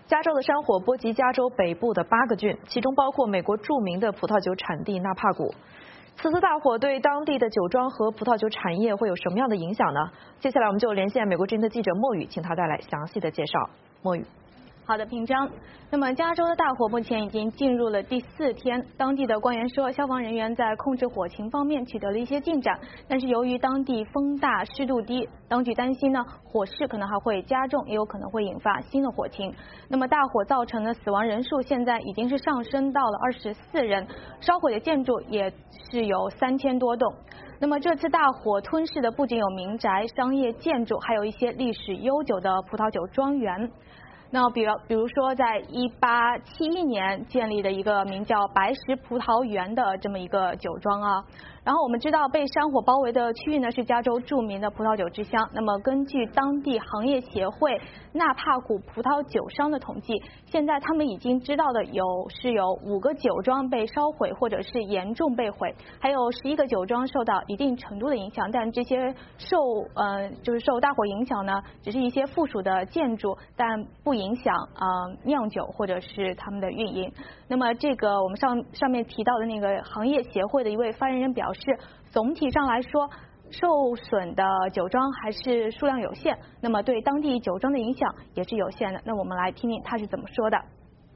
加州的山火波及加州北部的8个郡，其中包括美国著名的葡萄酒产地纳帕谷。此次大火对当地的酒庄和葡萄酒产业会有什么样的影响呢？接下来我们就连线美国之音的记者莫宇，请他带来详细的介绍。莫宇。 好的，平章。那么加州的大火目前已经进入了第4天，当地的官员说，消防人员在控制火情方面取得了一些进展，但是由于当地风大、湿度低，当局担心呢，火势可能还会加重，也有可能会引发新的火情。那么大火造成的死亡人数现在已经是上升到了24人，烧毁的建筑也是有3000多栋。那么这次大火吞噬的不仅有民宅、商业建筑，还有一些历史悠久的葡萄酒庄园。那比如说，在1871年建立的一个名叫白石葡萄园的这么一个酒庄啊。然后我们知道，被山火包围的区域呢是加州著名的葡萄酒之乡。那么根据当地行业协会纳帕谷葡萄酒商的统计，现在他们已经知道的有5个酒庄被烧毁或者是严重被毁，还有11个酒庄受到一定程度的影响。但这些受大火影响呢，只是一些附属的建筑，但不影响酿酒或者是他们的运营。那么这个我们上面提到的那个行业协会的一位发言人表示，总体上来说，受损的酒庄还是数量有限，那么对当地酒庄的影响也是有限的。那我们来听听他是怎么说的。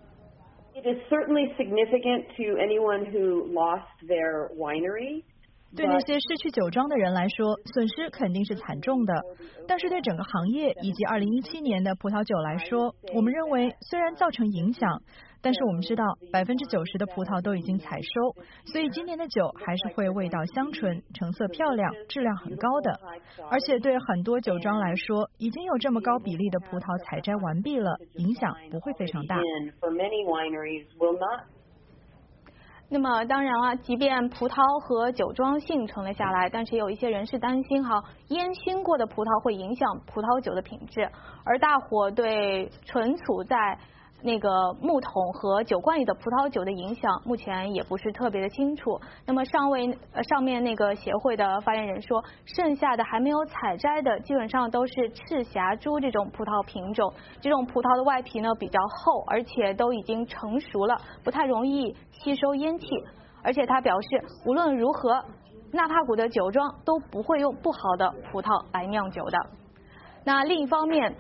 It is certainly significant to anyone who lost their winery. 对那些失去酒庄的人来说，损失肯定是惨重的。但是对整个行业以及2017年的葡萄酒来说，我们认为虽然造成影响，但是我们知道90%的葡萄都已经采收，所以今年的酒还是会味道香醇、成色漂亮、质量很高的。而且对很多酒庄来说，已经有这么高比例的葡萄采摘完毕了，影响不会非常大。 那么当然了，即便葡萄和酒庄幸存了下来，但是有一些人是担心烟熏过的葡萄会影响葡萄酒的品质，而大火对存储在那个木桶和酒罐里的葡萄酒的影响目前也不是特别的清楚。那么上面那个协会的发言人说，剩下的还没有采摘的基本上都是赤霞珠这种葡萄品种，这种葡萄的外皮呢比较厚，而且都已经成熟了，不太容易吸收烟气。而且他表示，无论如何，纳帕谷的酒庄都不会用不好的葡萄来酿酒的。那另一方面，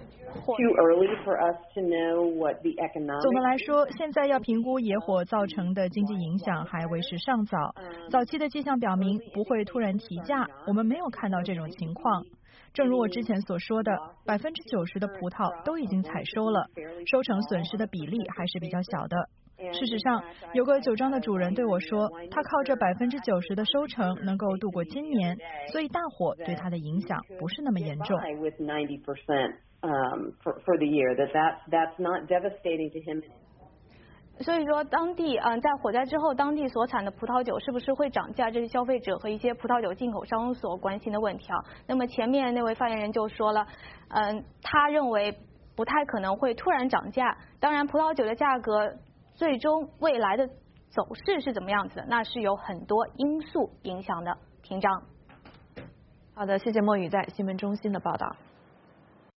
总的来说，现在要评估野火造成的经济影响还为时尚早。早期的迹象表明不会突然提价，我们没有看到这种情况。正如我之前所说的，90%的葡萄都已经采收了，收成损失的比例还是比较小的。事实上，有个酒庄的主人对我说，他靠着90%的收成能够度过今年，所以大火对他的影响不是那么严重。 For the year, that's not devastating to him. 所以说，当地在火灾之后，当地所产的葡萄酒是不是会涨价？这是消费者和一些葡萄酒进口商所关心的问题啊。那么前面那位发言人就说了，他认为不太可能会突然涨价。当然，葡萄酒的价格最终未来的走势是怎么样子的，那是有很多因素影响的。平章。 好的，谢谢莫宇在新闻中心的报道。